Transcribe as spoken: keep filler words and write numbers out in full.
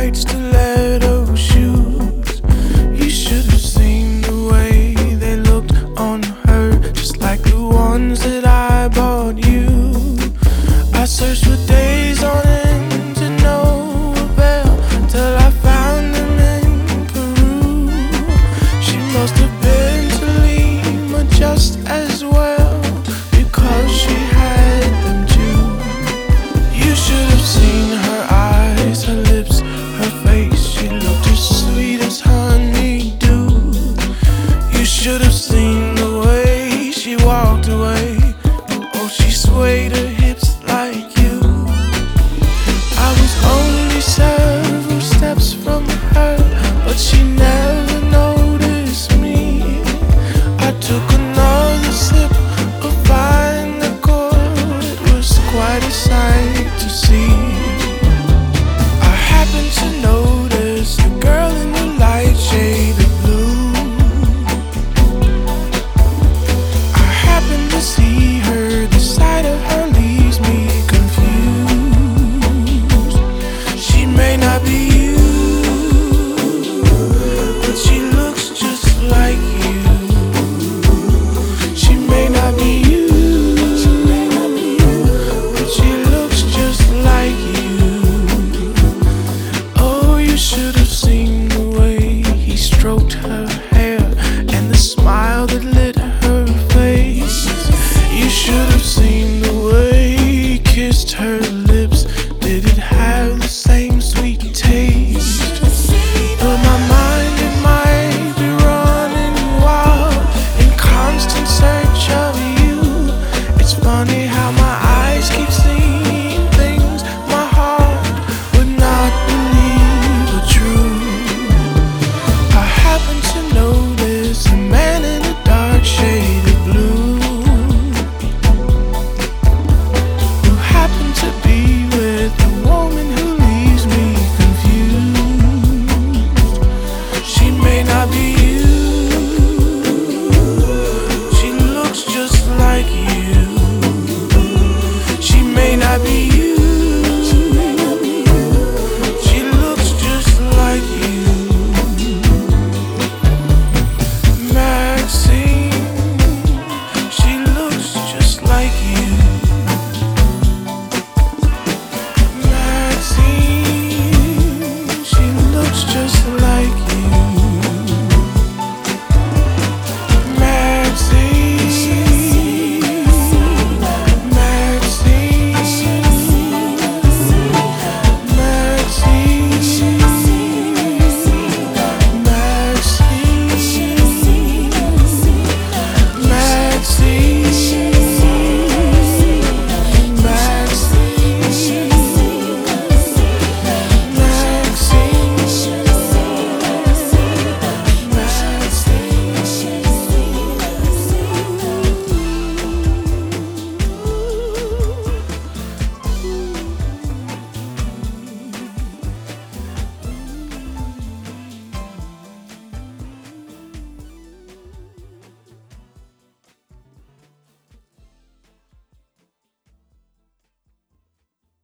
white stiletto shoes. You should have seen the way they looked on her, just like the ones that I bought you. I searched for days on end to no avail, till I found them in Peru. She must have been to Lima just as well, because she had them too. You should have seen her eyes, her lips, her face. She looked as sweet as honeydew. You should have seen the way she walked away. Oh, she swayed her hips like you. I was only several steps from her, but she never noticed me. I took another sip of fine liquor. It was quite a sight to see. I happen to know